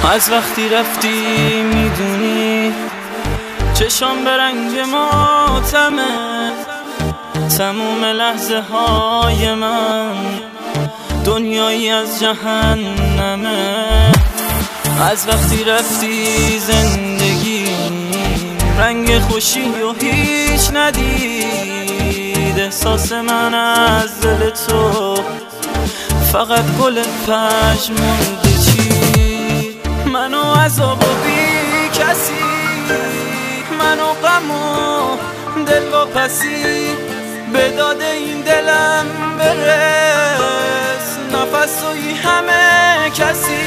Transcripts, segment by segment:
از وقتی رفتی میدونی چشام به رنگ ماتمه، تموم لحظه های من دنیایی از جهنمه. از وقتی رفتی زندگی رنگ خوشی و هیچ ندید، احساس من از دل تو فقط گل پژمرده چید. منو عذاب و بی کسی، منو غم و دل واپسی، به داد این دلم برس، نفس توی همه کسی.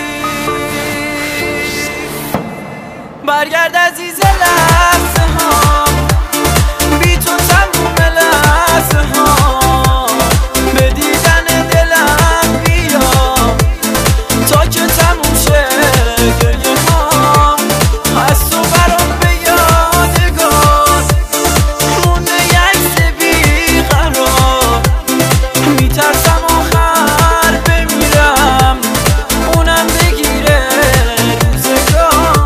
برگرد عزیز لحظه ها، بی تو تموم لحظه ها، به دیدن دلم بیا تا که تموم شه گریه ها. از تو برام به یادگار مونده یه عکس بیقرار، میترسم آخر بمیرم اونم بگیره روزگار.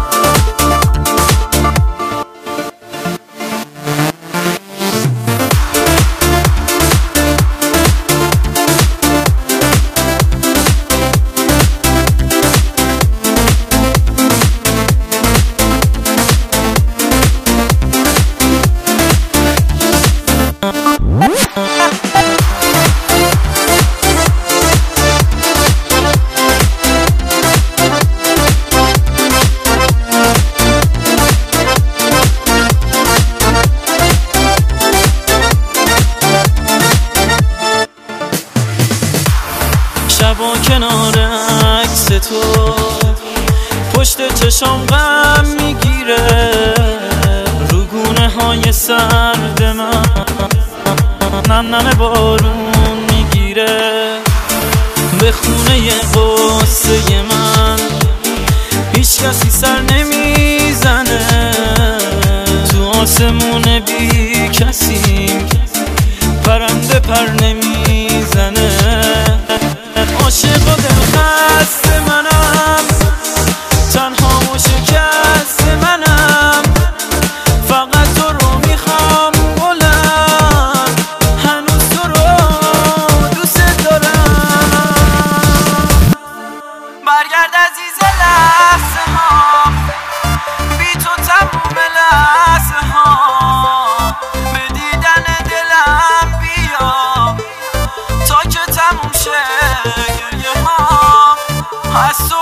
شبا کنار عکس تو پشت چشام غم میگیره، رو گونه های سرد من نم نم بارون میگیره. به خونه قصه من هیچ کسی سر نمیزنه، تو آسمون بی کسی پرنده پر نمیزنه. عاشق و دلخسته منم، تنها و شکست منم، فقط تو رو میخوام بلند، هنوز تو رو دوست دارم. برگرد عزیز لحظه ها، بی تو تموم لحظه ها، به دیدن دلم بیا تا که تموم شه گریه ها. از تو